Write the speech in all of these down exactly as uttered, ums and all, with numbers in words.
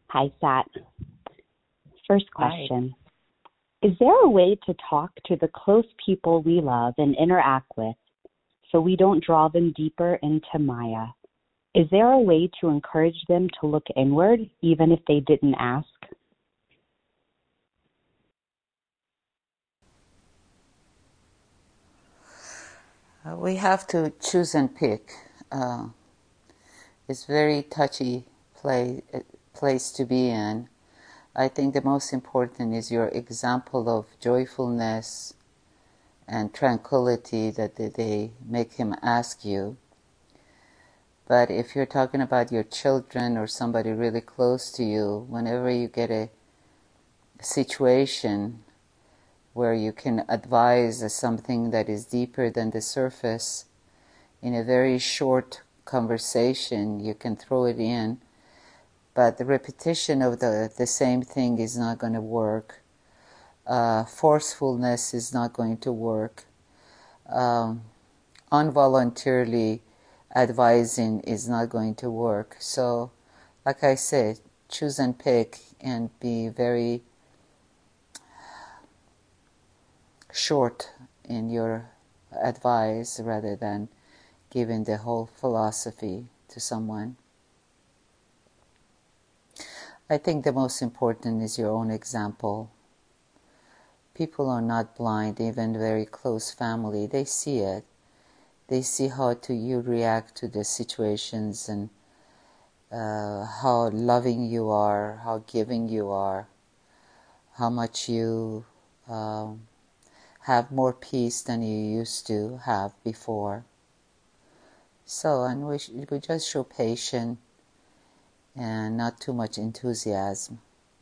Hi, Sat. First Hi. question. Is there a way to talk to the close people we love and interact with so we don't draw them deeper into Maya? Is there a way to encourage them to look inward even if they didn't ask? Uh, we have to choose and pick. Uh, it's very touchy play, uh, place to be in. I think the most important is your example of joyfulness and tranquility that they make him ask you. But if you're talking about your children or somebody really close to you, whenever you get a situation where you can advise something that is deeper than the surface, in a very short conversation, you can throw it in, but the repetition of the, the same thing is not going to work. Uh, forcefulness is not going to work. Um, involuntarily advising is not going to work. So, like I said, choose and pick and be very short in your advice rather than giving the whole philosophy to someone. I think the most important is your own example. People are not blind, even very close family. They see it. They see how to you react to the situations and uh, how loving you are, how giving you are, how much you um, have more peace than you used to have before. So, and we, sh- we just show patience and not too much enthusiasm.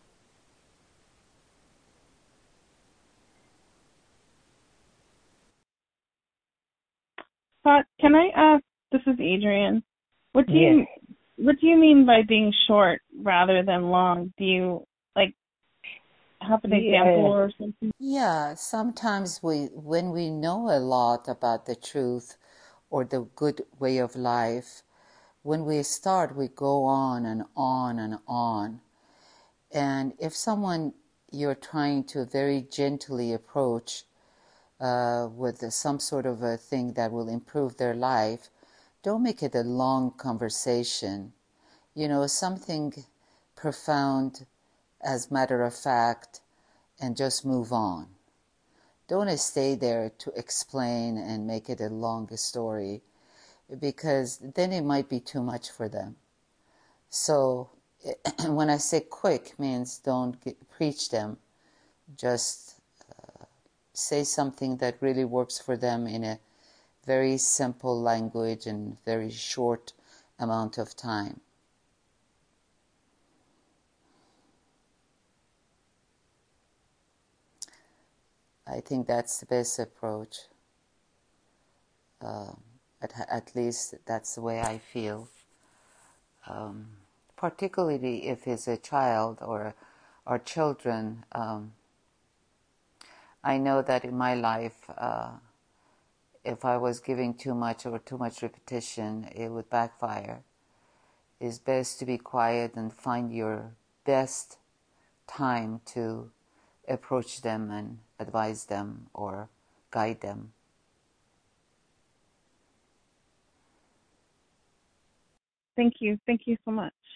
Scott, can I ask, this is Adrian, what do Yes. you what do you mean by being short rather than long? Do you, like, have an example Yeah. or something? Yeah, sometimes we, when we know a lot about the truth or the good way of life, when we start, we go on and on and on. And if someone you're trying to very gently approach uh, with some sort of a thing that will improve their life, don't make it a long conversation. You know, something profound as matter of fact, and just move on. Don't stay there to explain and make it a long story, because then it might be too much for them. So when I say quick, means don't get, preach them. Just uh, say something that really works for them in a very simple language and very short amount of time. I think that's the best approach. Uh, at, at least that's the way I feel. Um, particularly if it's a child or or children. Um, I know that in my life, uh, if I was giving too much or too much repetition, it would backfire. It's best to be quiet and find your best time to approach them and advise them or guide them. Thank you. Thank you so much.